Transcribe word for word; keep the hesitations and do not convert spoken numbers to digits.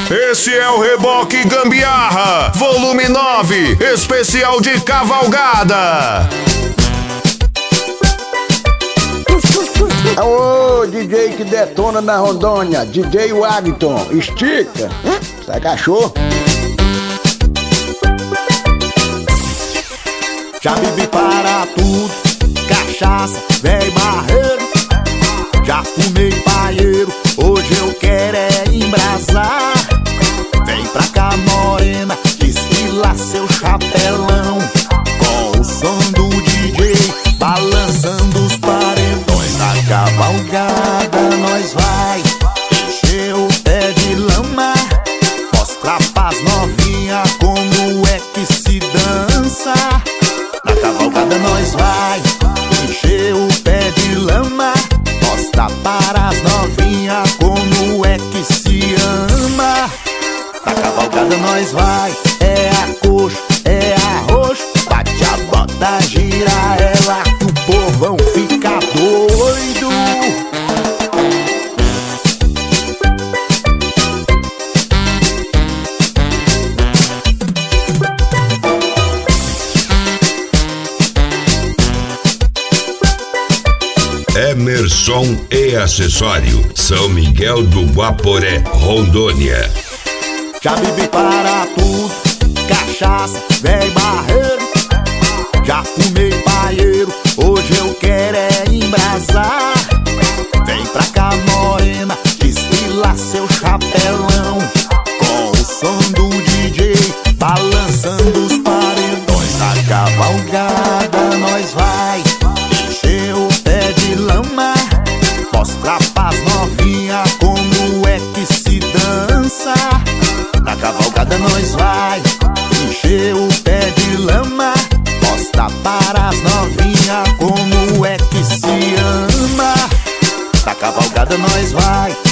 Esse é o Reboque Gambiarra, volume nove, especial de cavalgada. Ô, D J que detona na Rondônia, D J Wagton, estica, se agachou. Já bebi para tudo, cachaça, véi barreiro. Já fumei paieiro, hoje eu quero é embrasar. Vem pra cá morena, desfila seu chapelão, com o som do D J, balançando os paredões. Na cavalgada nós vai encher o pé de lama, mostra pras novinha como é que se dança. Na cavalgada nós vai encher o pé de lama, mostra para as novinhas como é que se ama. Na cavalgada nós vai, é a coxa, é arroz, bate a bota, gira ela, que o povão fica doido. Emerson e Acessório, São Miguel do Guaporé, Rondônia. Já bebi para tudo, cachaça, véi barreiro. Já fumei paieiro, hoje eu quero é embrasar. Vem pra cá morena, desfila seu chapelão, com o som do D J, balançando os paredões. Na cavalgada nós vai encher o pé de lama, mostra pras novinha como é que se dança. Na cavalgada nós vai encher o pé de lama, mostra para as novinha como é que se ama. Na cavalgada nós vai